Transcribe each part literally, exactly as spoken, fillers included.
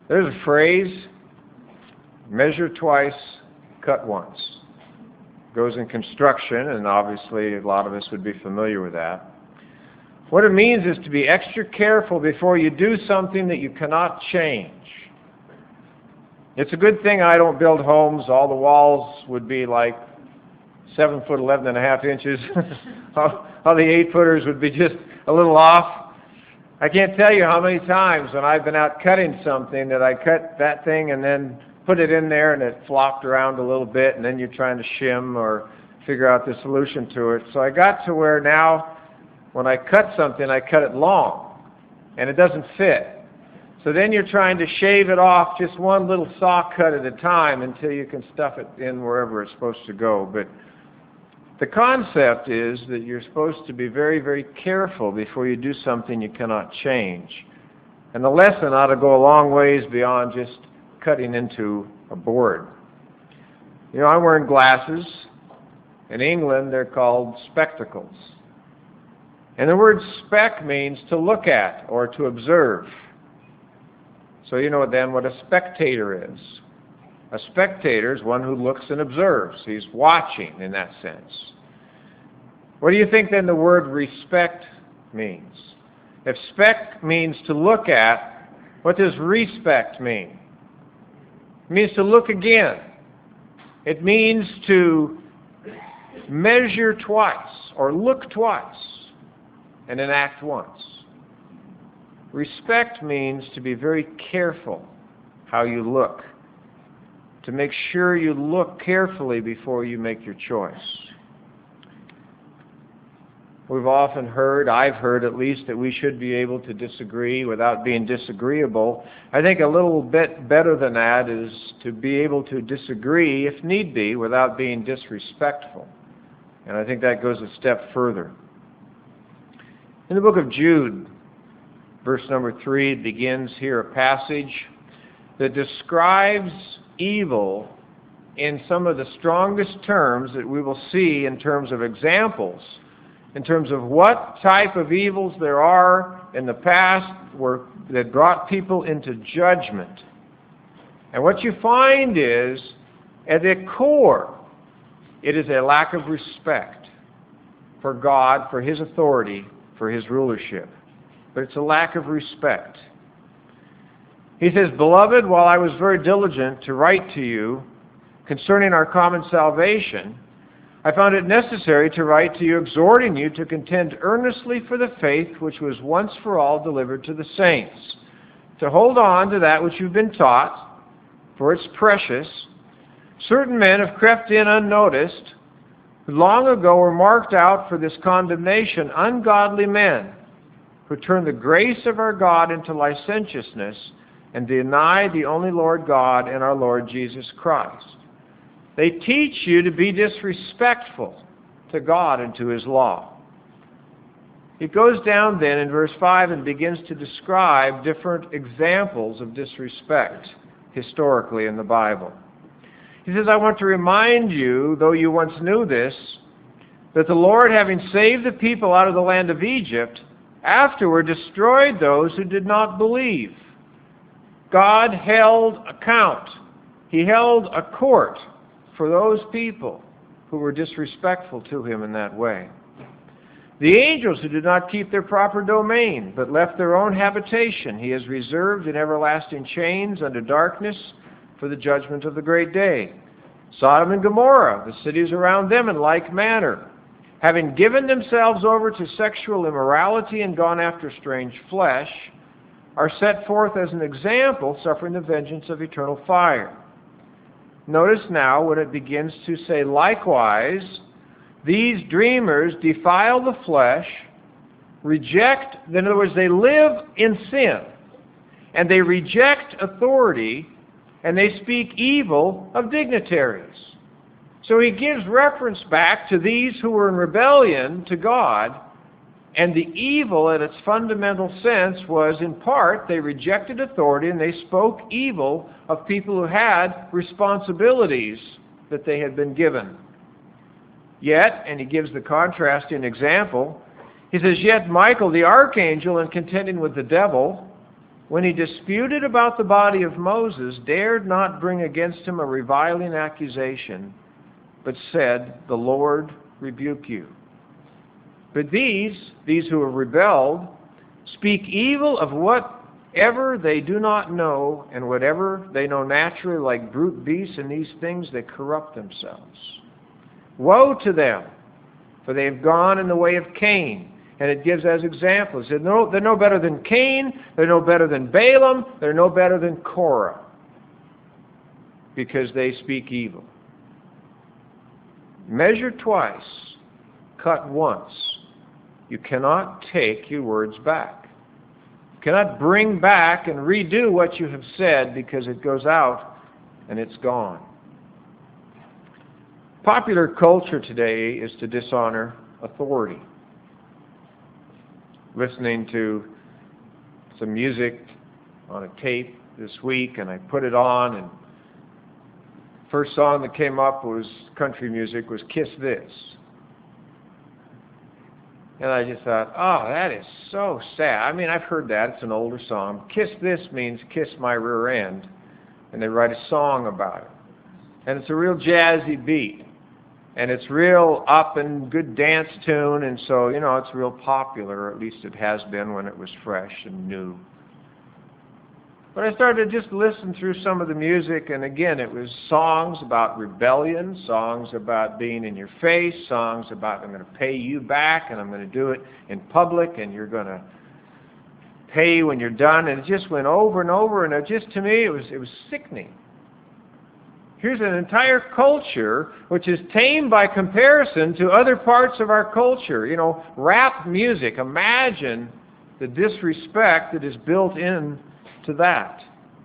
There's a phrase, measure twice, cut once. It goes in construction, and obviously a lot of us would be familiar with that. What it means is to be extra careful before you do something that you cannot change. It's a good thing I don't build homes. All the walls would be like seven foot eleven and a half inches. all, all the eight footers would be just a little off. I can't tell you how many times when I've been out cutting something that I cut that thing and then put it in there and it flopped around a little bit, and then you're trying to shim or figure out the solution to it. So I got to where now when I cut something, I cut it long and it doesn't fit. So then you're trying to shave it off just one little saw cut at a time until you can stuff it in wherever it's supposed to go. But the concept is that you're supposed to be very, very careful before you do something you cannot change. And the lesson ought to go a long ways beyond just cutting into a board. You know, I'm wearing glasses. In England, they're called spectacles. And the word spec means to look at or to observe. So you know then what a spectator is. A spectator is one who looks and observes. He's watching in that sense. What do you think then the word respect means? If spec means to look at, what does respect mean? It means to look again. It means to measure twice or look twice and then act once. Respect means to be very careful how you look, to make sure you look carefully before you make your choice. We've often heard, I've heard at least, that we should be able to disagree without being disagreeable. I think a little bit better than that is to be able to disagree, if need be, without being disrespectful. And I think that goes a step further. In the book of Jude, verse number three, it begins here a passage that describes evil in some of the strongest terms that we will see in terms of examples, in terms of what type of evils there are in the past were, that brought people into judgment. And what you find is, at the core, it is a lack of respect for God, for His authority, for His rulership. But it's a lack of respect. He says, "Beloved, while I was very diligent to write to you concerning our common salvation, I found it necessary to write to you, exhorting you to contend earnestly for the faith which was once for all delivered to the saints, to hold on to that which you've been taught, for it's precious. Certain men have crept in unnoticed, who long ago were marked out for this condemnation, ungodly men, who turn the grace of our God into licentiousness and deny the only Lord God and our Lord Jesus Christ. They teach you to be disrespectful to God and to His law." It goes down then in verse five and begins to describe different examples of disrespect historically in the Bible. He says, "I want to remind you, though you once knew this, that the Lord, having saved the people out of the land of Egypt, afterward destroyed those who did not believe." God held account. He held a court for those people who were disrespectful to Him in that way. The angels who did not keep their proper domain, but left their own habitation, He has reserved in everlasting chains under darkness for the judgment of the great day. Sodom and Gomorrah, the cities around them, in like manner, having given themselves over to sexual immorality and gone after strange flesh, are set forth as an example, suffering the vengeance of eternal fire. Notice now when it begins to say, likewise, these dreamers defile the flesh, reject, in other words, they live in sin, and they reject authority, and they speak evil of dignitaries. So he gives reference back to these who were in rebellion to God, and the evil in its fundamental sense was, in part, they rejected authority and they spoke evil of people who had responsibilities that they had been given. Yet, and he gives the contrasting example, he says, "Yet Michael the archangel, in contending with the devil, when he disputed about the body of Moses, dared not bring against him a reviling accusation, but said, the Lord rebuke you. But these, these who have rebelled, speak evil of whatever they do not know, and whatever they know naturally, like brute beasts, and these things they corrupt themselves. Woe to them, for they have gone in the way of Cain. And it gives as examples. They're no, they're no better than Cain, they're no better than Balaam, they're no better than Korah, because they speak evil. Measure twice, cut once. You cannot take your words back. You cannot bring back and redo what you have said, because it goes out and it's gone. Popular culture today is to dishonor authority. Listening to some music on a tape this week, and I put it on, and the first song that came up was country music, was Kiss This. And I just thought, oh, that is so sad. I mean, I've heard that. It's an older song. Kiss This means kiss my rear end. And they write a song about it. And it's a real jazzy beat. And it's real up and good dance tune. And so, you know, it's real popular, or at least it has been when it was fresh and new. But I started to just listen through some of the music, and again, it was songs about rebellion, songs about being in your face, songs about, I'm going to pay you back, and I'm going to do it in public, and you're going to pay when you're done. And it just went over and over, and it just, to me, it was, it was sickening. Here's an entire culture which is tame by comparison to other parts of our culture. You know, rap music. Imagine the disrespect that is built in to that.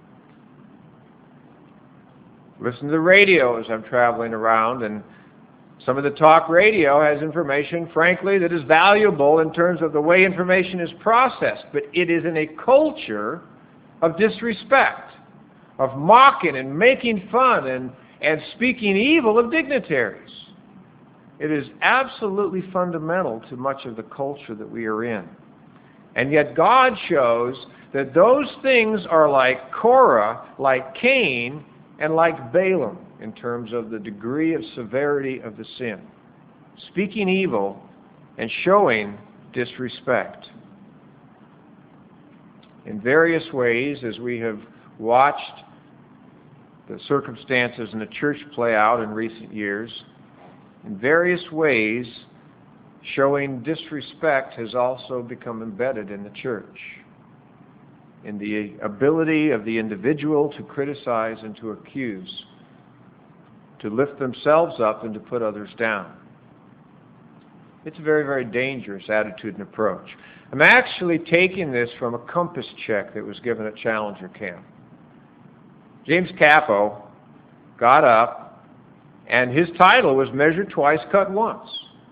Listen to the radio as I'm traveling around, and some of the talk radio has information, frankly, that is valuable in terms of the way information is processed, but it is in a culture of disrespect, of mocking and making fun and, and speaking evil of dignitaries. It is absolutely fundamental to much of the culture that we are in. And yet God shows that those things are like Korah, like Cain, and like Balaam in terms of the degree of severity of the sin. Speaking evil and showing disrespect. In various ways, as we have watched the circumstances in the church play out in recent years, in various ways, showing disrespect has also become embedded in the church, in the ability of the individual to criticize and to accuse, to lift themselves up and to put others down. It's a very, very dangerous attitude and approach. I'm actually taking this from a compass check that was given at Challenger Camp. James Capo got up, and his title was Measure Twice, Cut Once.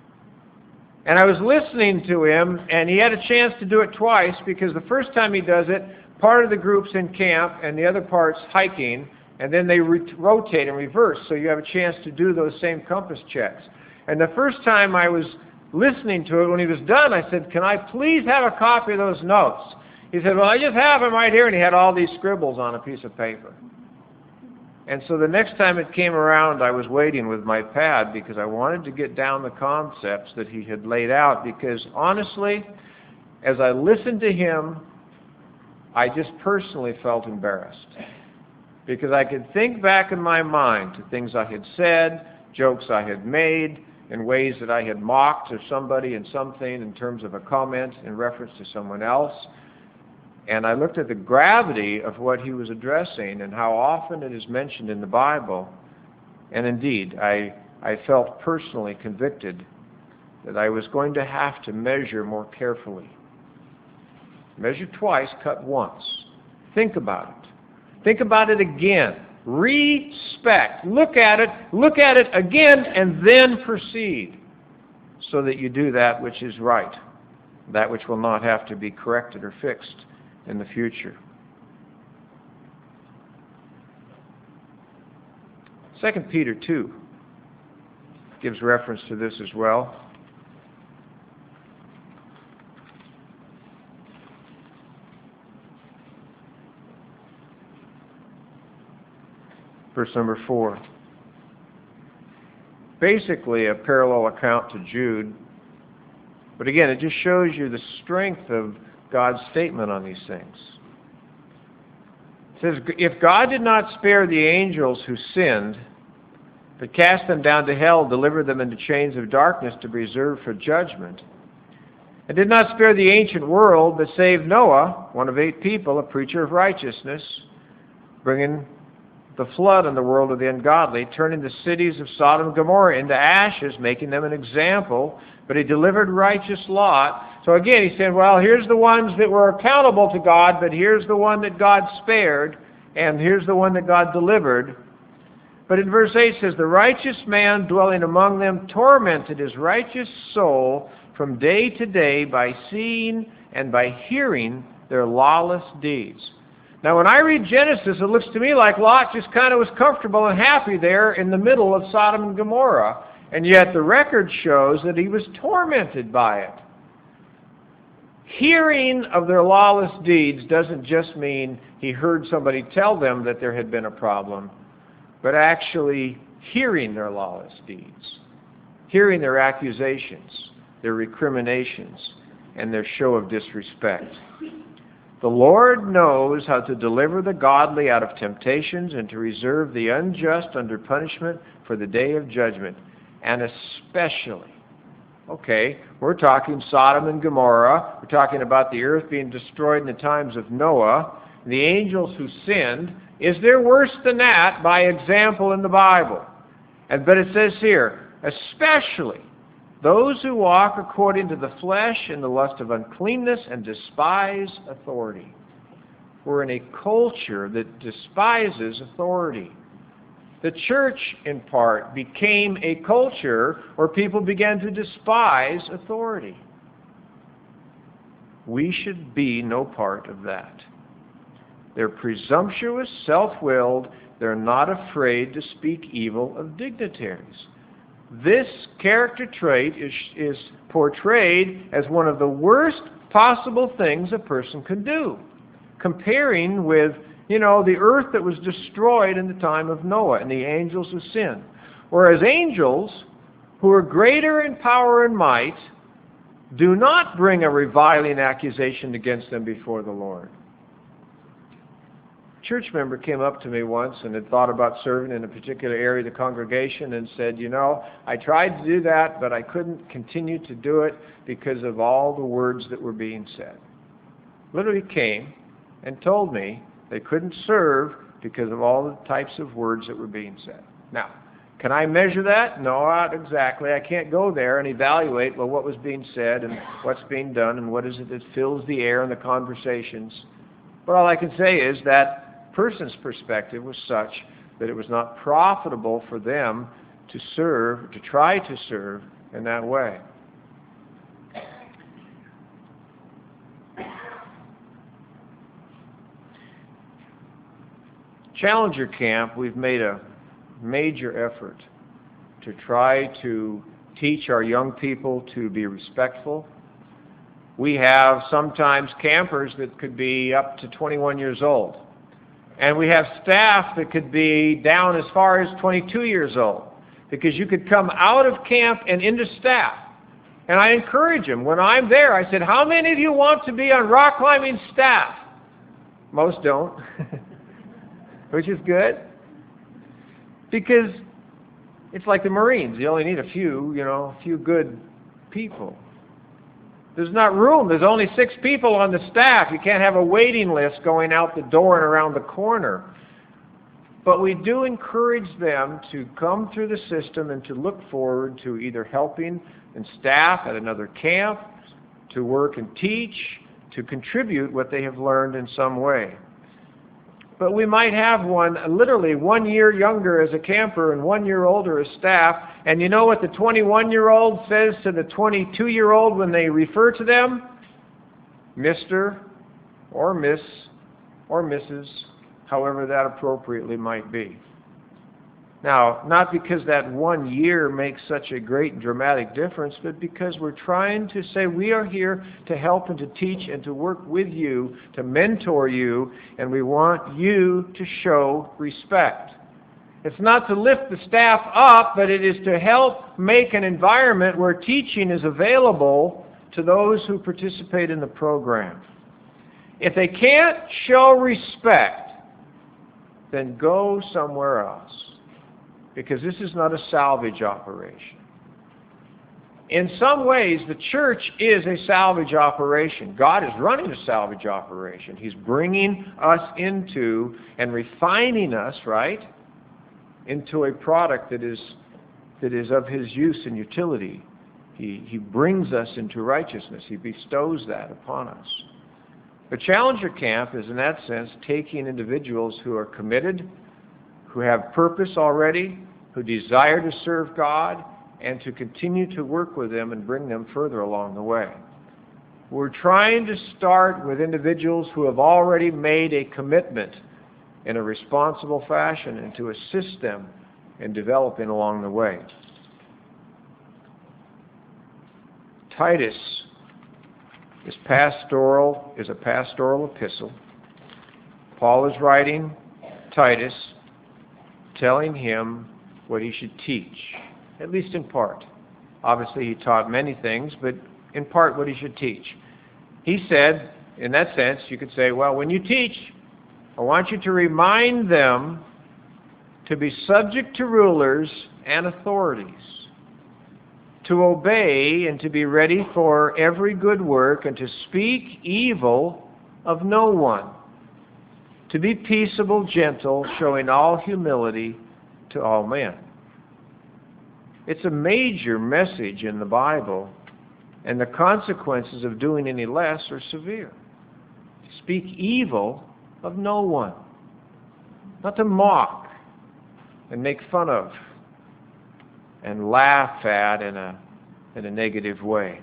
And I was listening to him, and he had a chance to do it twice, because the first time he does it, part of the group's in camp, and the other part's hiking, and then they re- rotate and reverse, so you have a chance to do those same compass checks. And the first time I was listening to it, when he was done, I said, can I please have a copy of those notes? He said, well, I just have them right here, and he had all these scribbles on a piece of paper. And so the next time it came around, I was waiting with my pad because I wanted to get down the concepts that he had laid out, because honestly, as I listened to him, I just personally felt embarrassed. Because I could think back in my mind to things I had said, jokes I had made, in ways that I had mocked of somebody in something in terms of a comment in reference to someone else. And I looked at the gravity of what he was addressing and how often it is mentioned in the Bible. And indeed, I, I felt personally convicted that I was going to have to measure more carefully. Measure twice, cut once. Think about it. Think about it again. Respect. Look at it, look at it again, and then proceed, so that you do that which is right, that which will not have to be corrected or fixed in the future. Second Peter two gives reference to this as well. Verse number four. Basically a parallel account to Jude. But again, it just shows you the strength of God's statement on these things. It says, if God did not spare the angels who sinned, but cast them down to hell, delivered them into chains of darkness to be reserved for judgment, and did not spare the ancient world, but saved Noah, one of eight people, a preacher of righteousness, bringing the flood on the world of the ungodly, turning the cities of Sodom and Gomorrah into ashes, making them an example, but he delivered righteous Lot. So again, he said, well, here's the ones that were accountable to God, but here's the one that God spared, and here's the one that God delivered. But in verse eight it says, the righteous man dwelling among them tormented his righteous soul from day to day by seeing and by hearing their lawless deeds. Now when I read Genesis, it looks to me like Lot just kind of was comfortable and happy there in the middle of Sodom and Gomorrah. And yet the record shows that he was tormented by it. Hearing of their lawless deeds doesn't just mean he heard somebody tell them that there had been a problem, but actually hearing their lawless deeds, hearing their accusations, their recriminations, and their show of disrespect. The Lord knows how to deliver the godly out of temptations and to reserve the unjust under punishment for the day of judgment. And especially, okay, we're talking Sodom and Gomorrah. We're talking about the earth being destroyed in the times of Noah. The angels who sinned. Is there worse than that by example in the Bible? And but it says here, especially those who walk according to the flesh in the lust of uncleanness and despise authority. We're in a culture that despises authority. The church, in part, became a culture where people began to despise authority. We should be no part of that. They're presumptuous, self-willed. They're not afraid to speak evil of dignitaries. This character trait is, is portrayed as one of the worst possible things a person can do, comparing with, you know, the earth that was destroyed in the time of Noah and the angels who sinned. Whereas angels, who are greater in power and might, do not bring a reviling accusation against them before the Lord. A church member came up to me once and had thought about serving in a particular area of the congregation and said, you know, I tried to do that, but I couldn't continue to do it because of all the words that were being said. Literally came and told me they couldn't serve because of all the types of words that were being said. Now, can I measure that? No, not exactly. I can't go there and evaluate, well, what was being said and what's being done and what is it that fills the air in the conversations. But all I can say is that person's perspective was such that it was not profitable for them to serve, to try to serve in that way. Challenger Camp, we've made a major effort to try to teach our young people to be respectful. We have sometimes campers that could be up to twenty-one years old. And we have staff that could be down as far as twenty-two years old, because you could come out of camp and into staff. And I encourage them. When I'm there, I said, how many of you want to be on rock climbing staff? Most don't, which is good, because it's like the Marines. You only need a few, you know, a few good people. There's not room. There's only six people on the staff. You can't have a waiting list going out the door and around the corner. But we do encourage them to come through the system and to look forward to either helping in staff at another camp, to work and teach, to contribute what they have learned in some way. But we might have one literally one year younger as a camper and one year older as staff. And you know what the twenty-one-year-old says to the twenty-two-year-old when they refer to them? Mister or Miss or Missus, however that appropriately might be. Now, not because that one year makes such a great and dramatic difference, but because we're trying to say we are here to help and to teach and to work with you, to mentor you, and we want you to show respect. It's not to lift the staff up, but it is to help make an environment where teaching is available to those who participate in the program. If they can't show respect, then go somewhere else, because this is not a salvage operation. In some ways, the church is a salvage operation. God is running a salvage operation. He's bringing us into and refining us, right, into a product that is that is of His use and utility. He, he brings us into righteousness. He bestows that upon us. The Challenger Camp is, in that sense, taking individuals who are committed, who have purpose already, who desire to serve God, and to continue to work with them and bring them further along the way. We're trying to start with individuals who have already made a commitment in a responsible fashion and to assist them in developing along the way. Titus is pastoral, is a pastoral epistle. Paul is writing Titus, telling him what he should teach, at least in part. Obviously, he taught many things, but in part what he should teach. He said, in that sense, you could say, well, when you teach, I want you to remind them to be subject to rulers and authorities, to obey and to be ready for every good work, and to speak evil of no one, to be peaceable, gentle, showing all humility to all men. It's a major message in the Bible, and the consequences of doing any less are severe. Speak evil of no one. Not to mock and make fun of and laugh at in a, in a negative way.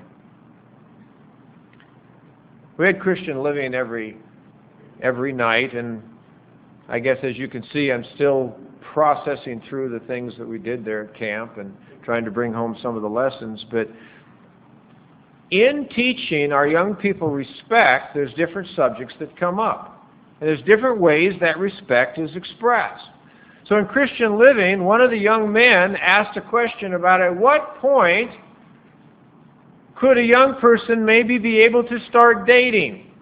We had Christian Living every, every night, and I guess as you can see, I'm still processing through the things that we did there at camp and trying to bring home some of the lessons. But in teaching our young people respect, there's different subjects that come up. And there's different ways that respect is expressed. So in Christian Living, one of the young men asked a question about at what point could a young person maybe be able to start dating?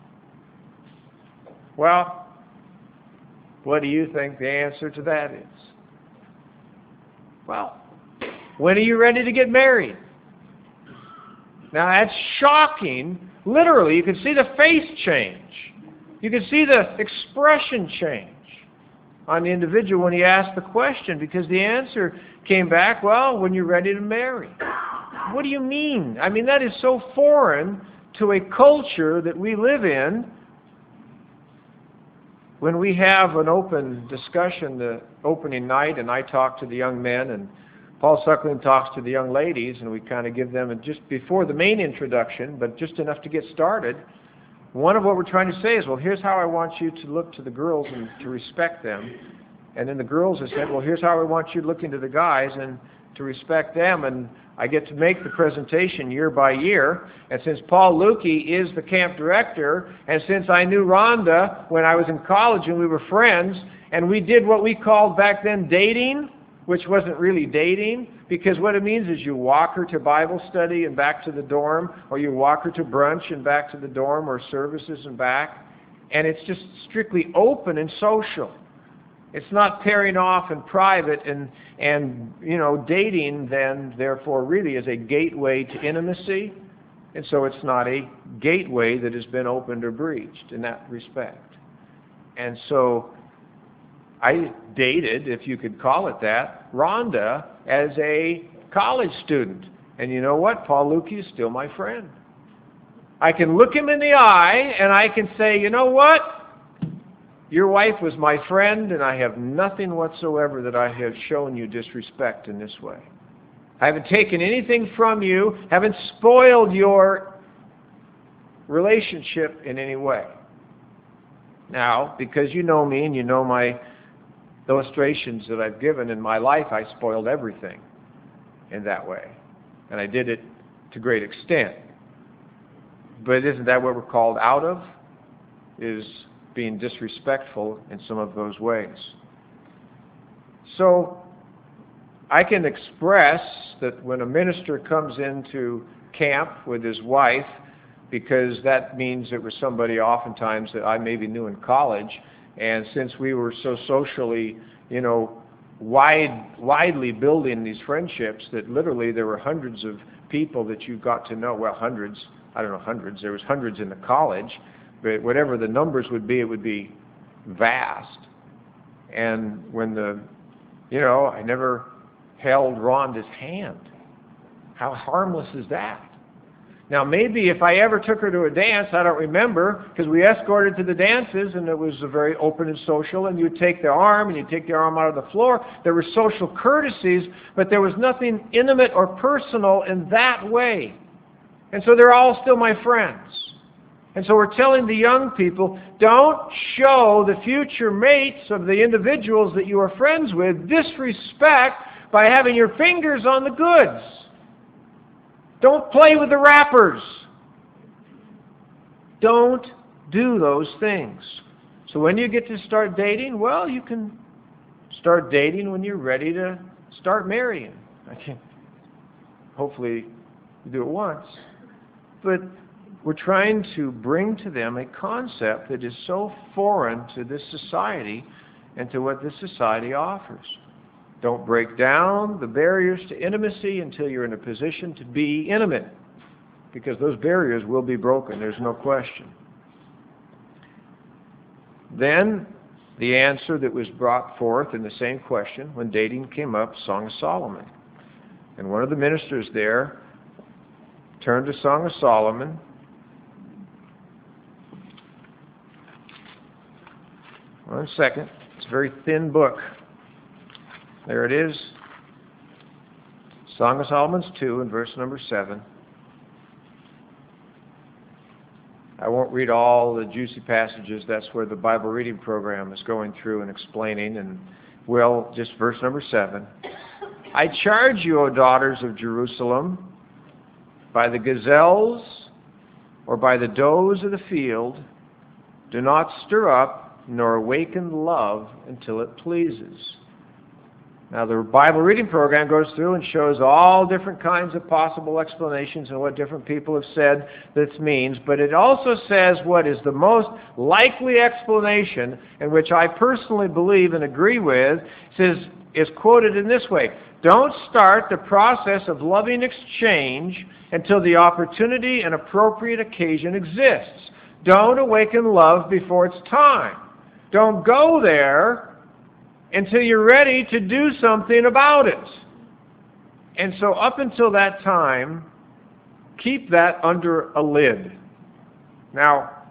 Well, what do you think the answer to that is? Well, when are you ready to get married? Now that's shocking. Literally, you can see the face change. You can see the expression change on the individual when he asked the question, because the answer came back, well, when you're ready to marry. What do you mean? I mean, that is so foreign to a culture that we live in. When we have an open discussion the opening night, and I talk to the young men, and Paul Suckling talks to the young ladies, and we kind of give them, and just before the main introduction, but just enough to get started, one of what we're trying to say is, well, here's how I want you to look to the girls and to respect them. And then the girls have said, well, here's how I want you to look into the guys and to respect them. And I get to make the presentation year by year. And since Paul Lukey is the camp director, and since I knew Rhonda when I was in college and we were friends, and we did what we called back then dating, which wasn't really dating, because what it means is you walk her to Bible study and back to the dorm, or you walk her to brunch and back to the dorm, or services and back, and it's just strictly open and social. It's not pairing off in private, and, and you know, dating then, therefore, really is a gateway to intimacy, and so it's not a gateway that has been opened or breached in that respect. And so I dated, if you could call it that, Rhonda as a college student. And you know what? Paul Lukey is still my friend. I can look him in the eye and I can say, you know what? Your wife was my friend, and I have nothing whatsoever that I have shown you disrespect in this way. I haven't taken anything from you, haven't spoiled your relationship in any way. Now, because you know me and you know my illustrations that I've given in my life, I spoiled everything in that way. And I did it to great extent. But isn't that what we're called out of? Is being disrespectful in some of those ways. So I can express that when a minister comes into camp with his wife, because that means it was somebody oftentimes that I maybe knew in college, and since we were so socially, you know, wide, widely building these friendships, that literally there were hundreds of people that you got to know. Well, hundreds, I don't know, hundreds. There was hundreds in the college, but whatever the numbers would be, it would be vast. And when the, you know, I never held Rhonda's hand. How harmless is that? Now, maybe if I ever took her to a dance, I don't remember, because we escorted to the dances, and it was a very open and social, and you'd take their arm, and you'd take their arm out of the floor. There were social courtesies, but there was nothing intimate or personal in that way. And so they're all still my friends. And so we're telling the young people, don't show the future mates of the individuals that you are friends with disrespect by having your fingers on the goods. Don't play with the wrappers. Don't do those things. So when you get to start dating, well, you can start dating when you're ready to start marrying. I can, hopefully you do it once. But we're trying to bring to them a concept that is so foreign to this society and to what this society offers. Don't break down the barriers to intimacy until you're in a position to be intimate, because those barriers will be broken, there's no question. Then, the answer that was brought forth in the same question when dating came up, Song of Solomon. And one of the ministers there turned to Song of Solomon. One second. It's a very thin book. There it is. Song of Solomon's two and verse number seven. I won't read all the juicy passages. That's where the Bible reading program is going through and explaining. And well, just verse number seven. I charge you, O daughters of Jerusalem, by the gazelles or by the does of the field, do not stir up nor awaken love until it pleases. Now, the Bible reading program goes through and shows all different kinds of possible explanations and what different people have said this means, but it also says what is the most likely explanation, and which I personally believe and agree with, says, is quoted in this way: don't start the process of loving exchange until the opportunity and appropriate occasion exists. Don't awaken love before it's time. Don't go there until you're ready to do something about it. And so up until that time, keep that under a lid. Now,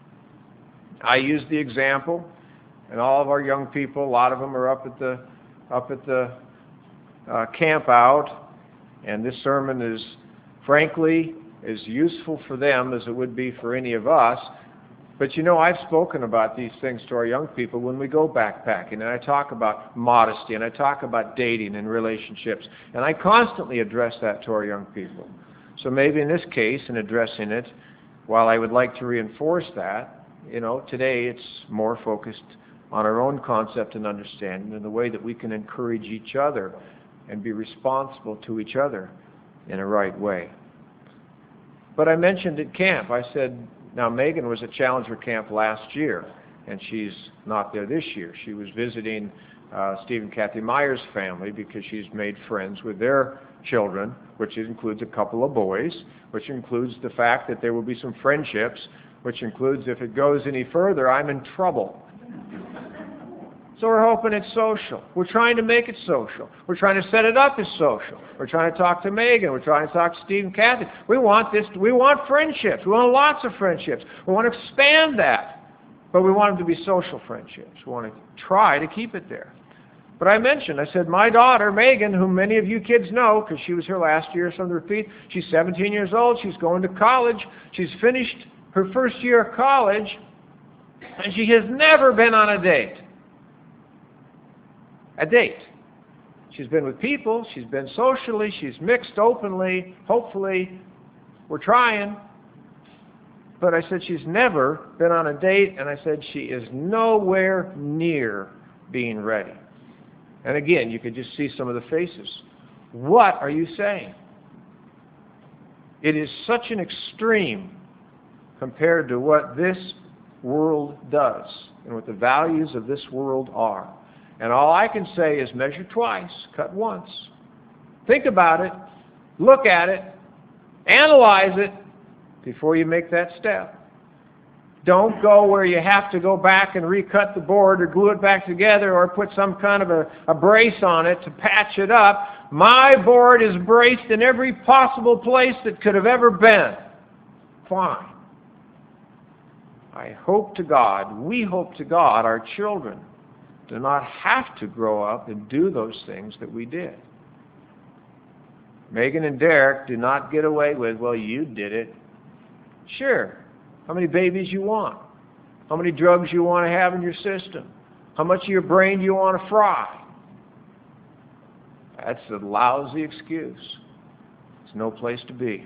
I use the example, and all of our young people, a lot of them are up at the up at the uh, camp out, and this sermon is, frankly, as useful for them as it would be for any of us. But you know, I've spoken about these things to our young people when we go backpacking, and I talk about modesty, and I talk about dating and relationships, and I constantly address that to our young people. So maybe in this case, in addressing it, while I would like to reinforce that, you know, today it's more focused on our own concept and understanding and the way that we can encourage each other and be responsible to each other in a right way. But I mentioned at camp, I said, now, Megan was at Challenger Camp last year, and she's not there this year. She was visiting uh, Steve and Kathy Meyer's family because she's made friends with their children, which includes a couple of boys, which includes the fact that there will be some friendships, which includes if it goes any further, I'm in trouble. So we're hoping it's social. We're trying to make it social. We're trying to set it up as social. We're trying to talk to Megan. We're trying to talk to Steve and Kathy. We want this. We want friendships. We want lots of friendships. We want to expand that. But we want them to be social friendships. We want to try to keep it there. But I mentioned, I said, my daughter, Megan, whom many of you kids know, because she was here last year, some repeat, she's seventeen years old. She's going to college. She's finished her first year of college, and she has never been on a date. A date. She's been with people, she's been socially, she's mixed openly, hopefully, we're trying. But I said she's never been on a date, and I said she is nowhere near being ready. And again, you could just see some of the faces. What are you saying? It is such an extreme compared to what this world does and what the values of this world are. And all I can say is measure twice, cut once. Think about it, look at it, analyze it before you make that step. Don't go where you have to go back and recut the board or glue it back together or put some kind of a, a brace on it to patch it up. My board is braced in every possible place that could have ever been. Fine. I hope to God, we hope to God, our children do not have to grow up and do those things that we did. Megan and Derek do not get away with, well, you did it. Sure. How many babies you want? How many drugs you want to have in your system? How much of your brain do you want to fry? That's a lousy excuse. It's no place to be.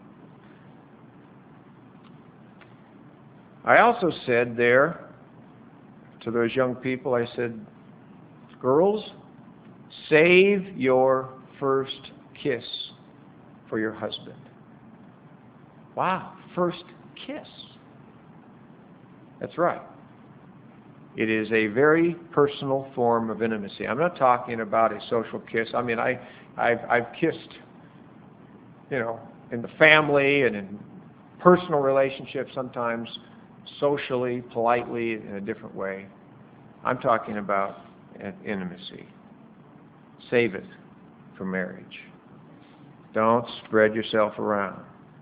I also said there to those young people, I said, girls, save your first kiss for your husband. Wow, first kiss. That's right. It is a very personal form of intimacy. I'm not talking about a social kiss. I mean, I, I've, I've kissed, you know, in the family and in personal relationships, sometimes socially, politely, in a different way. I'm talking about intimacy. Save it for marriage. Don't spread yourself around.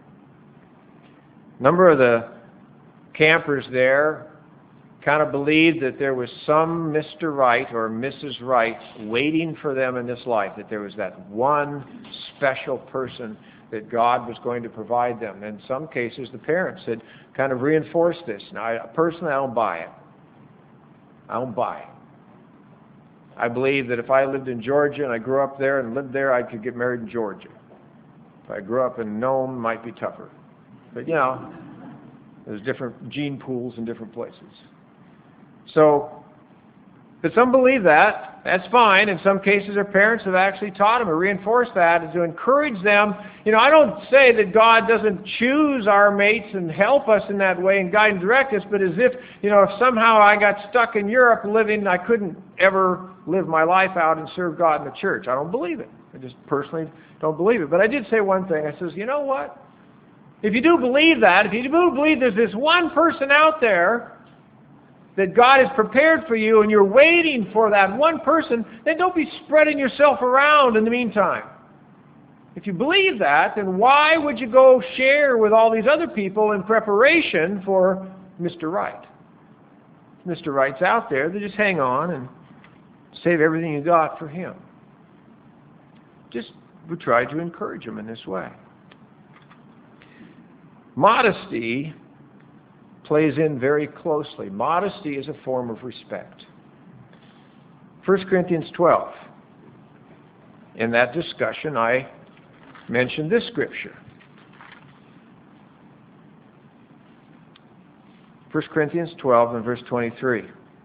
A number of the campers there kind of believed that there was some Mister Right or Missus Right waiting for them in this life, that there was that one special person that God was going to provide them. In some cases, the parents had kind of reinforced this. Now, I, personally, I don't buy it. I don't buy it. I believe that if I lived in Georgia and I grew up there and lived there, I could get married in Georgia. If I grew up in Nome, it might be tougher. But, you know, there's different gene pools in different places. So, but some believe that. That's fine. In some cases, their parents have actually taught them or reinforced that and to encourage them. You know, I don't say that God doesn't choose our mates and help us in that way and guide and direct us, but as if, you know, if somehow I got stuck in Europe living, I couldn't ever live my life out and serve God in the church. I don't believe it. I just personally don't believe it. But I did say one thing. I says, you know what? If you do believe that, if you do believe there's this one person out there that God has prepared for you and you're waiting for that one person, then don't be spreading yourself around in the meantime. If you believe that, then why would you go share with all these other people in preparation for Mister Right? Mister Right's out there, then just hang on and save everything you got for him. Just we try to encourage him in this way. Modesty plays in very closely. Modesty is a form of respect. First Corinthians twelve. In that discussion, I mentioned this scripture. First Corinthians twelve and verse twenty-three.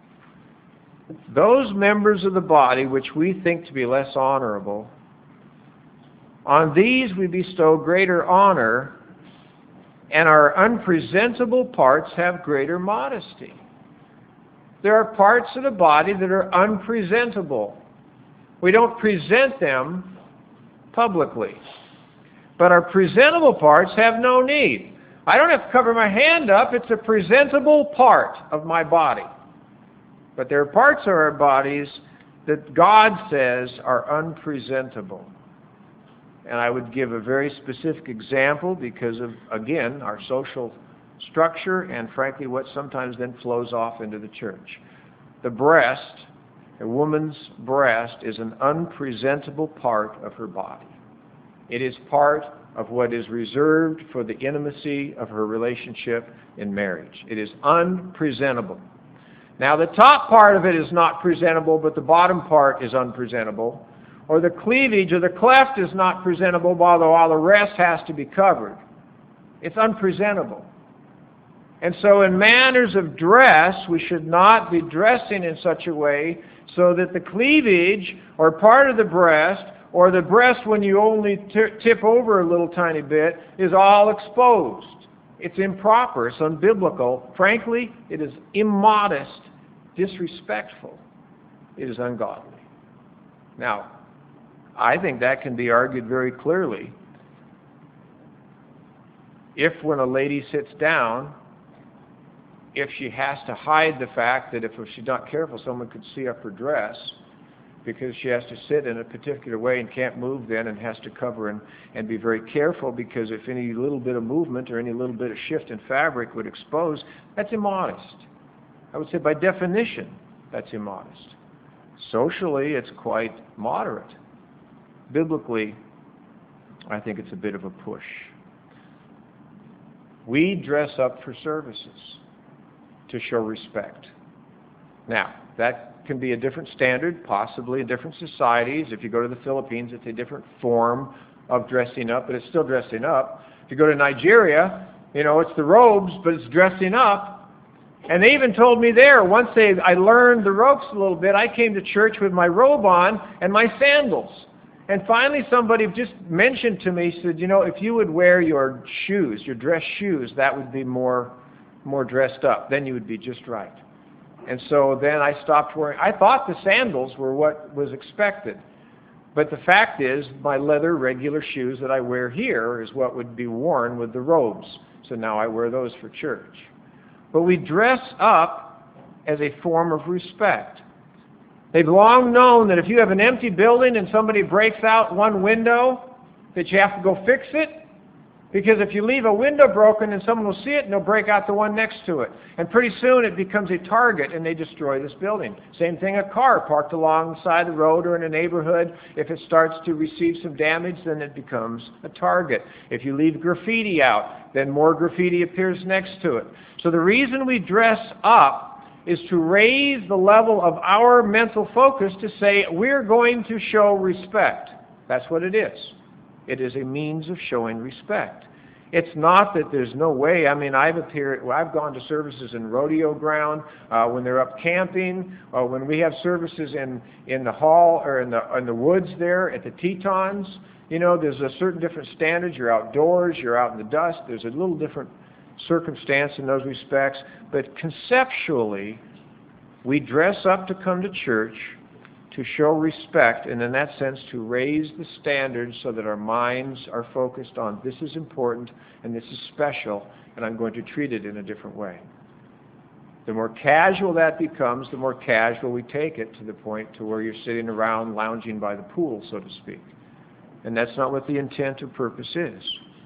Those members of the body which we think to be less honorable, on these we bestow greater honor, and our unpresentable parts have greater modesty. There are parts of the body that are unpresentable. We don't present them publicly. But our presentable parts have no need. I don't have to cover my hand up. It's a presentable part of my body. But there are parts of our bodies that God says are unpresentable. And I would give a very specific example because of, again, our social structure and, frankly, what sometimes then flows off into the church. The breast, a woman's breast, is an unpresentable part of her body. It is part of what is reserved for the intimacy of her relationship in marriage. It is unpresentable. Now, the top part of it is not presentable, but the bottom part is unpresentable. Or the cleavage or the cleft is not presentable, although all the rest has to be covered. It's unpresentable. And so in manners of dress, we should not be dressing in such a way so that the cleavage or part of the breast or the breast when you only t- tip over a little tiny bit is all exposed. It's improper. It's unbiblical. Frankly, it is immodest, disrespectful. It is ungodly. Now, I think that can be argued very clearly. If when a lady sits down, if she has to hide the fact that if she's not careful, someone could see up her dress because she has to sit in a particular way and can't move then and has to cover and, and be very careful because if any little bit of movement or any little bit of shift in fabric would expose, that's immodest. I would say by definition, that's immodest. Socially, it's quite moderate. Biblically, I think it's a bit of a push. We dress up for services to show respect. Now, that can be a different standard, possibly in different societies. If you go to the Philippines, it's a different form of dressing up, but it's still dressing up. If you go to Nigeria, you know, it's the robes, but it's dressing up. And they even told me there, once they, I learned the ropes a little bit, I came to church with my robe on and my sandals. And finally somebody just mentioned to me, said, you know, if you would wear your shoes, your dress shoes, that would be more, more dressed up. Then you would be just right. And so then I stopped wearing, I thought the sandals were what was expected. But the fact is, my leather regular shoes that I wear here is what would be worn with the robes. So now I wear those for church. But we dress up as a form of respect. They've long known that if you have an empty building and somebody breaks out one window, that you have to go fix it. Because if you leave a window broken and someone will see it and they'll break out the one next to it. And pretty soon it becomes a target and they destroy this building. Same thing, a car parked alongside the road or in a neighborhood. If it starts to receive some damage, then it becomes a target. If you leave graffiti out, then more graffiti appears next to it. So the reason we dress up is to raise the level of our mental focus to say we're going to show respect. That's what it is. It is a means of showing respect. It's not that there's no way. I mean, I've appeared, well, I've gone to services in rodeo ground, uh, when they're up camping, or when we have services in, in the hall or in the in the woods there at the Tetons. You know, there's a certain different standards. You're outdoors, you're out in the dust. There's a little different circumstance in those respects. But conceptually, we dress up to come to church to show respect, and in that sense to raise the standards so that our minds are focused on this is important and this is special, and I'm going to treat it in a different way. The more casual that becomes, the more casual we take it to the point to where you're sitting around lounging by the pool, so to speak. And that's not what the intent or purpose is.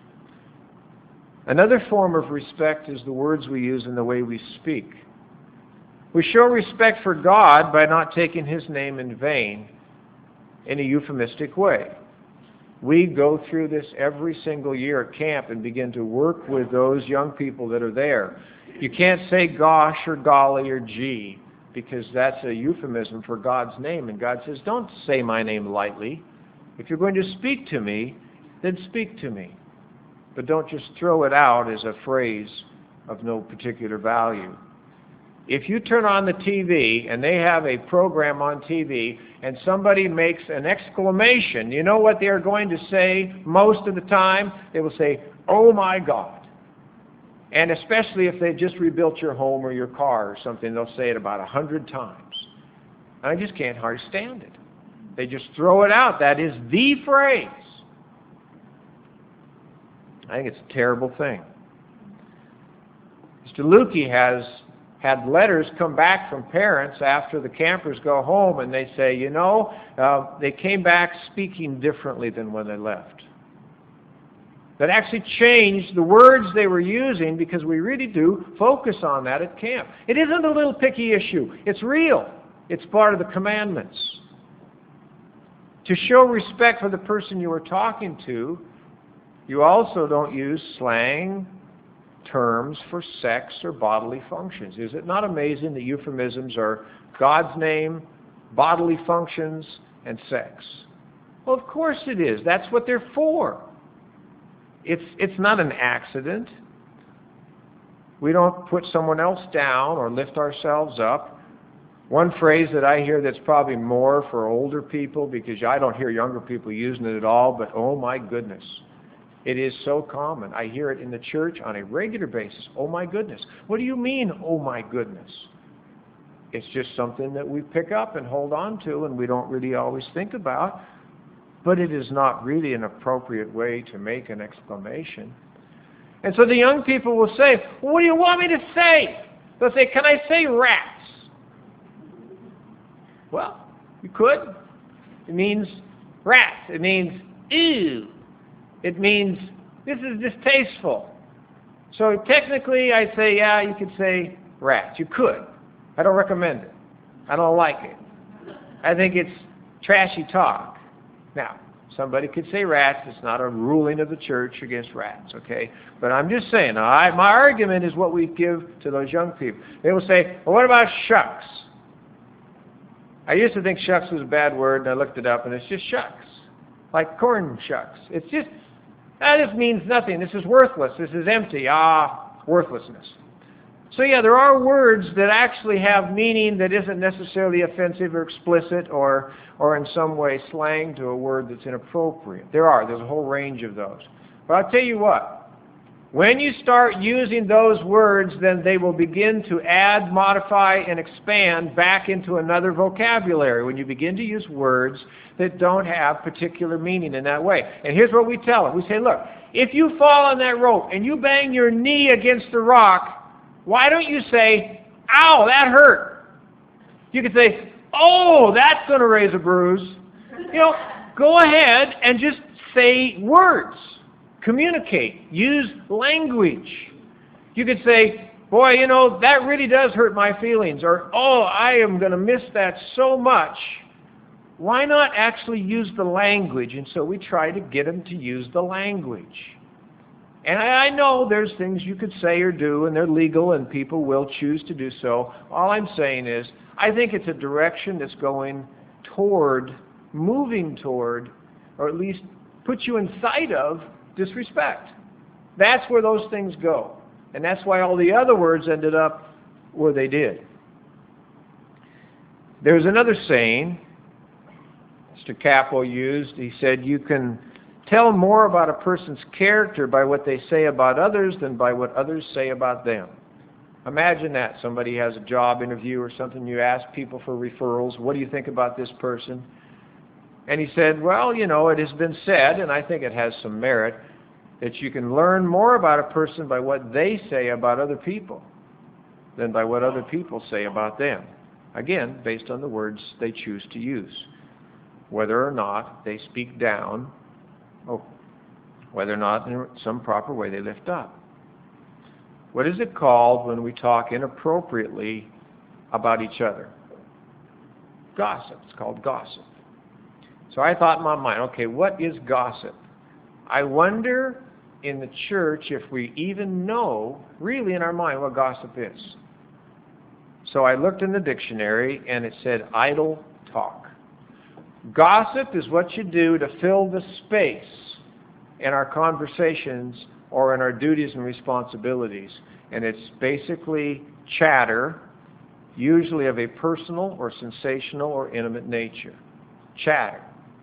Another form of respect is the words we use and the way we speak. We show respect for God by not taking His name in vain in a euphemistic way. We go through this every single year at camp and begin to work with those young people that are there. You can't say gosh or golly or gee because that's a euphemism for God's name. And God says, don't say my name lightly. If you're going to speak to me, then speak to me. But don't just throw it out as a phrase of no particular value. If you turn on the T V and they have a program on T V and somebody makes an exclamation, you know what they're going to say most of the time? They will say, oh my God. And especially if they just rebuilt your home or your car or something, they'll say it about a hundred times. I just can't hardly stand it. They just throw it out. That is the phrase. I think it's a terrible thing. Mister Lukey has had letters come back from parents after the campers go home and they say, you know, uh, they came back speaking differently than when they left. That actually changed the words they were using because we really do focus on that at camp. It isn't a little picky issue. It's real. It's part of the commandments. To show respect for the person you are talking to, you also don't use slang terms for sex or bodily functions. Is it not amazing that euphemisms are God's name, bodily functions, and sex? Well, of course it is. That's what they're for. It's, it's not an accident. We don't put someone else down or lift ourselves up. One phrase that I hear that's probably more for older people, because I don't hear younger people using it at all, but oh my goodness, it is so common. I hear it in the church on a regular basis. Oh my goodness. What do you mean, oh my goodness? It's just something that we pick up and hold on to and we don't really always think about, but it is not really an appropriate way to make an exclamation. And so the young people will say, well, what do you want me to say? They'll say, can I say rats? Well, you could. It means rats. It means ew. It means this is distasteful. So technically, I'd say, yeah, you could say rats. You could. I don't recommend it. I don't like it. I think it's trashy talk. Now, somebody could say rats. It's not a ruling of the church against rats, okay? But I'm just saying, I, my argument is what we give to those young people. They will say, well, what about shucks? I used to think shucks was a bad word, and I looked it up, and it's just shucks. Like corn shucks. It's just, that just means nothing. This is worthless. This is empty. Ah, worthlessness. So yeah, there are words that actually have meaning that isn't necessarily offensive or explicit or, or in some way slang to a word that's inappropriate. There are. There's a whole range of those. But I'll tell you what. When you start using those words, then they will begin to add, modify, and expand back into another vocabulary when you begin to use words that don't have particular meaning in that way. And here's what we tell them. We say, look, if you fall on that rope and you bang your knee against the rock, why don't you say, ow, that hurt? You could say, oh, that's going to raise a bruise. You know, go ahead and just say words. Communicate. Use language. You could say, boy, you know, that really does hurt my feelings. Or, oh, I am going to miss that so much. Why not actually use the language? And so we try to get them to use the language. And I, I know there's things you could say or do, and they're legal, and people will choose to do so. All I'm saying is, I think it's a direction that's going toward, moving toward, or at least puts you in sight of disrespect. That's where those things go. And that's why all the other words ended up where they did. There's another saying Mister Capel used. He said, you can tell more about a person's character by what they say about others than by what others say about them. Imagine that. Somebody has a job interview or something. You ask people for referrals. What do you think about this person? And he said, well, you know, it has been said, and I think it has some merit, that you can learn more about a person by what they say about other people than by what other people say about them. Again, based on the words they choose to use. Whether or not they speak down, or whether or not in some proper way they lift up. What is it called when we talk inappropriately about each other? Gossip. It's called gossip. So I thought in my mind, okay, what is gossip? I wonder in the church if we even know, really in our mind, what gossip is. So I looked in the dictionary, and it said idle talk. Gossip is what you do to fill the space in our conversations or in our duties and responsibilities. And it's basically chatter, usually of a personal or sensational or intimate nature. Chatter.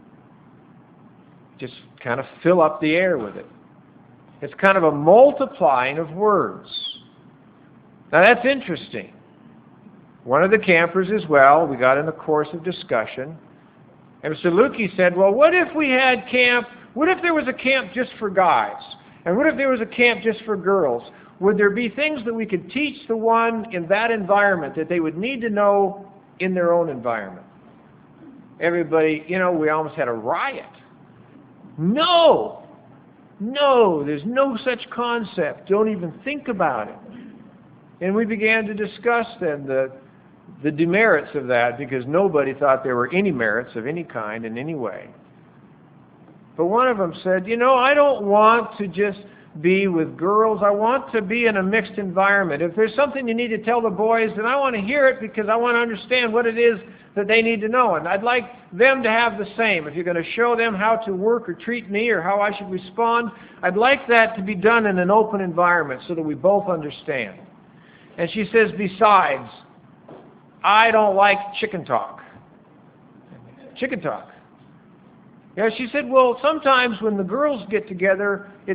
Just kind of fill up the air with it. It's kind of a multiplying of words. Now that's interesting. One of the campers as well, we got in the course of discussion, and Mister Lukey said, well, what if we had camp, what if there was a camp just for guys? And what if there was a camp just for girls? Would there be things that we could teach the one in that environment that they would need to know in their own environment? Everybody, you know, we almost had a riot. No! No, there's no such concept. Don't even think about it. And we began to discuss then the, the demerits of that, because nobody thought there were any merits of any kind in any way. But one of them said, you know, I don't want to just be with girls. I want to be in a mixed environment. If there's something you need to tell the boys, then I want to hear it because I want to understand what it is that they need to know. And I'd like them to have the same. If you're going to show them how to work or treat me or how I should respond, I'd like that to be done in an open environment so that we both understand. And she says, besides, I don't like chicken talk. Chicken talk. Yeah, she said, well, sometimes when the girls get together, it's...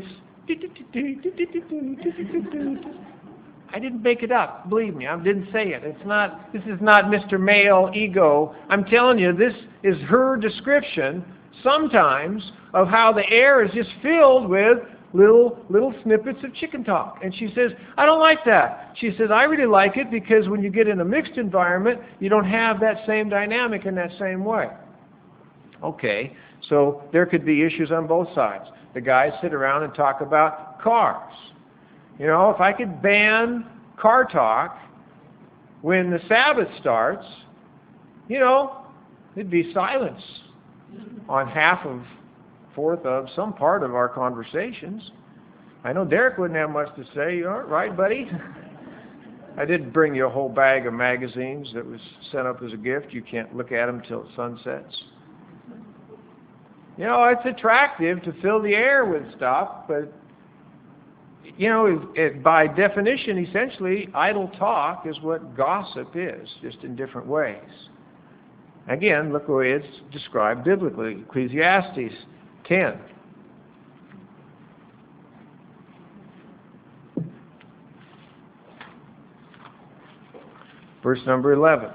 I didn't make it up. Believe me, I didn't say it. It's not. This is not Mister Male ego. I'm telling you, this is her description sometimes of how the air is just filled with little little snippets of chicken talk. And she says, I don't like that. She says, I really like it because when you get in a mixed environment, you don't have that same dynamic in that same way. Okay, so there could be issues on both sides. The guys sit around and talk about cars. You know, if I could ban car talk when the Sabbath starts, you know, there'd be silence on half of, fourth of, some part of our conversations. I know Derek wouldn't have much to say. You aren't right, buddy? I did bring you a whole bag of magazines that was sent up as a gift. You can't look at them till the sun sets. You know, it's attractive to fill the air with stuff, but you know, it, it, by definition, essentially, idle talk is what gossip is, just in different ways. Again, look the way it's described biblically. Ecclesiastes ten. Verse number eleven.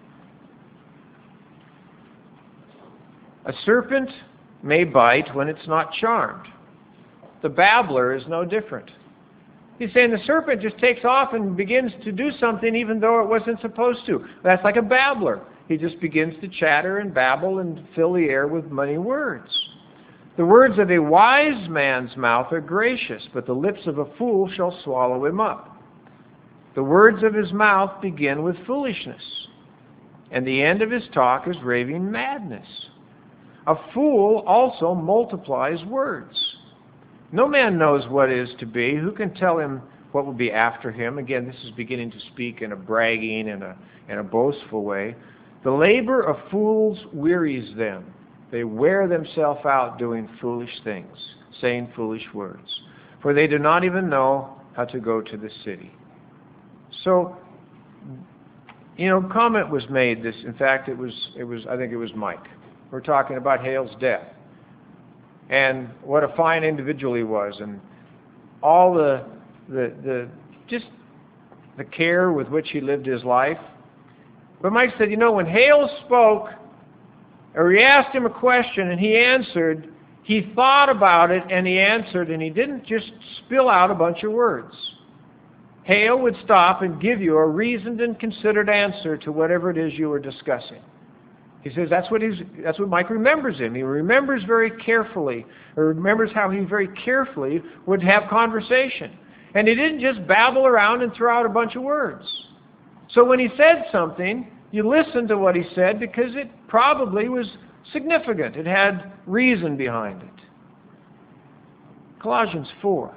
A serpent may bite when it's not charmed. The babbler is no different. He's saying the serpent just takes off and begins to do something even though it wasn't supposed to. That's like a babbler. He just begins to chatter and babble and fill the air with many words. The words of a wise man's mouth are gracious, but the lips of a fool shall swallow him up. The words of his mouth begin with foolishness, and the end of his talk is raving madness. A fool also multiplies words. No man knows what is to be. Who can tell him what will be after him? Again, this is beginning to speak in a bragging and a, in a boastful way. The labor of fools wearies them. They wear themselves out doing foolish things, saying foolish words, for they do not even know how to go to the city. So, you know, comment was made. This, in fact, it was, it was. I think it was Mike. We're talking about Hale's death. And what a fine individual he was, and all the, the, the, just the care with which he lived his life. But Mike said, you know, when Hale spoke, or he asked him a question and he answered, he thought about it and he answered, and he didn't just spill out a bunch of words. Hale would stop and give you a reasoned and considered answer to whatever it is you were discussing. He says that's what he's, that's what Mike remembers him. He remembers very carefully, or remembers how he very carefully would have conversation. And he didn't just babble around and throw out a bunch of words. So when he said something, you listened to what he said because it probably was significant. It had reason behind it. Colossians four.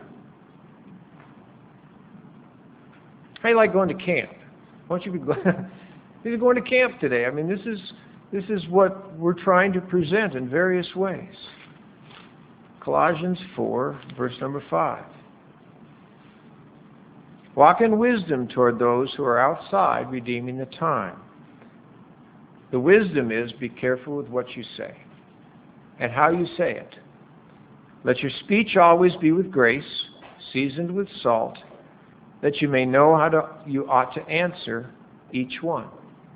How do you like going to camp? Why don't you be glad? You're going to camp today. I mean, this is... This is what we're trying to present in various ways. Colossians four, verse number five. Walk in wisdom toward those who are outside, redeeming the time. The wisdom is, be careful with what you say and how you say it. Let your speech always be with grace, seasoned with salt, that you may know how to, you ought to answer each one.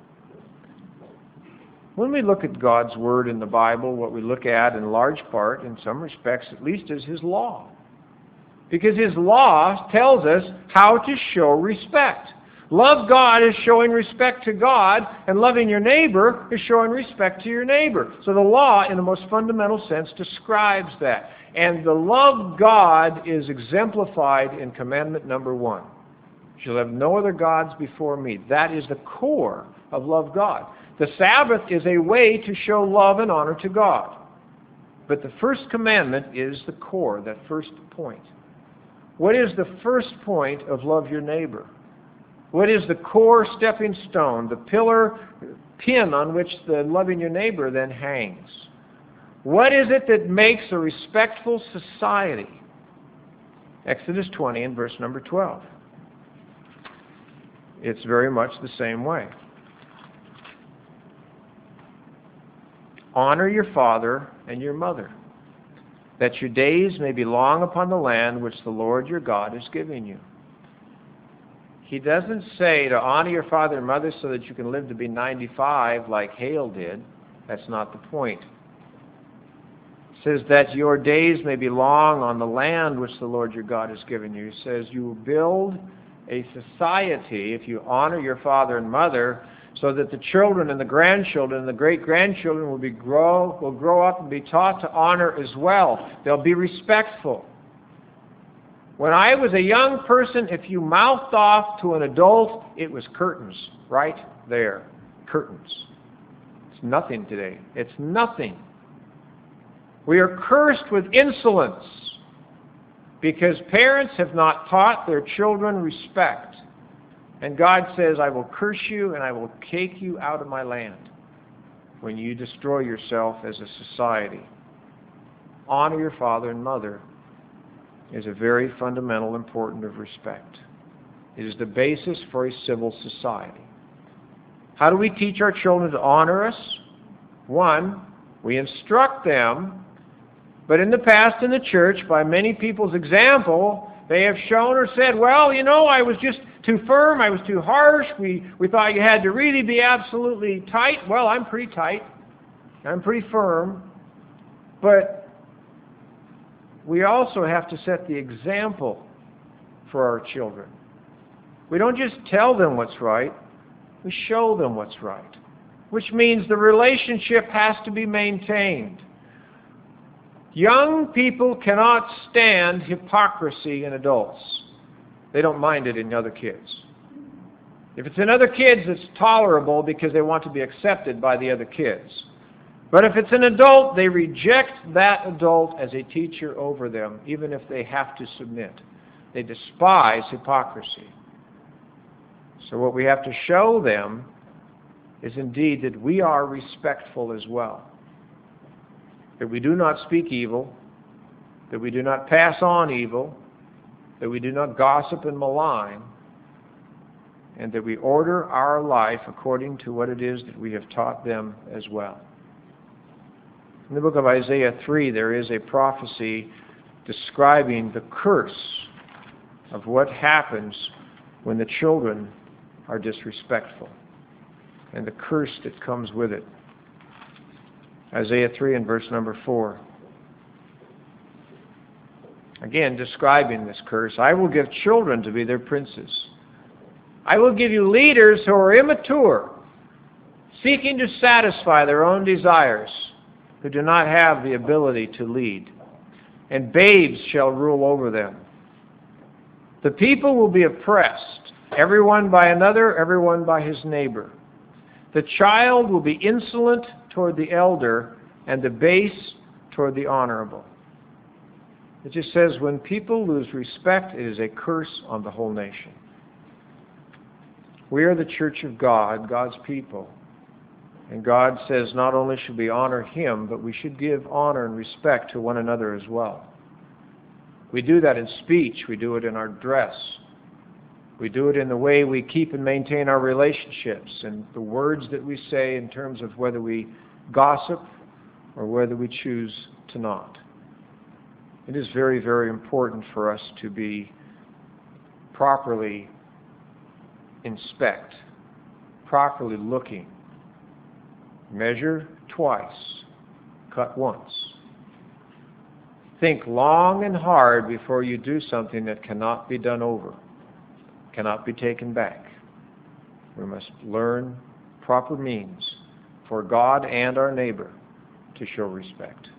When we look at God's Word in the Bible, what we look at in large part, in some respects at least, is His law. Because His law tells us how to show respect. Love God is showing respect to God, and loving your neighbor is showing respect to your neighbor. So the law, in the most fundamental sense, describes that. And the love God is exemplified in commandment number one. You shall have no other gods before me. That is the core of love God. The Sabbath is a way to show love and honor to God. But the first commandment is the core, that first point. What is the first point of love your neighbor? What is the core stepping stone, the pillar, pin on which the loving your neighbor then hangs? What is it that makes a respectful society? Exodus twenty and verse number twelve. It's very much the same way. honor your father and your mother, that your days may be long upon the land which the Lord your God is giving you. He doesn't say to honor your father and mother so that you can live to be ninety-five like Hale did. That's not the point. It says that your days may be long on the land which the Lord your God has given you. He says you will build a society if you honor your father and mother, so that the children and the grandchildren and the great-grandchildren will be grow will grow up and be taught to honor as well. They'll be respectful. When I was a young person, if you mouthed off to an adult, it was curtains right there. Curtains. It's nothing today. It's nothing. We are cursed with insolence because parents have not taught their children respect. And God says, I will curse you and I will take you out of my land when you destroy yourself as a society. Honor your father and mother is a very fundamental importance of respect. It is the basis for a civil society. How do we teach our children to honor us? One, we instruct them, but in the past in the church, by many people's example, they have shown or said, well, you know, I was just too firm, I was too harsh, we, we thought you had to really be absolutely tight. Well, I'm pretty tight, I'm pretty firm, but we also have to set the example for our children. We don't just tell them what's right, we show them what's right, which means the relationship has to be maintained. Young people cannot stand hypocrisy in adults. They don't mind it in other kids. If it's in other kids, it's tolerable because they want to be accepted by the other kids. But if it's an adult, they reject that adult as a teacher over them, even if they have to submit. They despise hypocrisy. So what we have to show them is indeed that we are respectful as well. That we do not speak evil, that we do not pass on evil, that we do not gossip and malign, and that we order our life according to what it is that we have taught them as well. In the book of Isaiah three, there is a prophecy describing the curse of what happens when the children are disrespectful and the curse that comes with it. Isaiah three and verse number four. Again, describing this curse. I will give children to be their princes. I will give you leaders who are immature, seeking to satisfy their own desires, who do not have the ability to lead. And babes shall rule over them. The people will be oppressed, everyone by another, everyone by his neighbor. The child will be insolent toward the elder, and the base toward the honorable. It just says when people lose respect, it is a curse on the whole nation. We are the church of God, God's people. And God says not only should we honor Him, but we should give honor and respect to one another as well. We do that in speech. We do it in our dress. We do it in the way we keep and maintain our relationships and the words that we say in terms of whether we gossip or whether we choose to not. It is very, very important for us to be properly inspect, properly looking. Measure twice, cut once. Think long and hard before you do something that cannot be done over, cannot be taken back. We must learn proper means for God and our neighbor to show respect.